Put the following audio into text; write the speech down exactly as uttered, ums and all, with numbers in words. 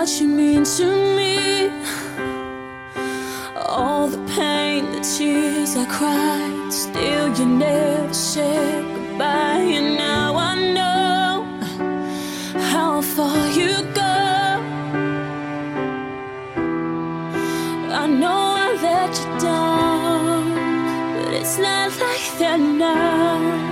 what you mean to me. All the pain, the tears I cried, still you never said goodbye. And now I know how far you go. I know I let you down, but it's not like that now.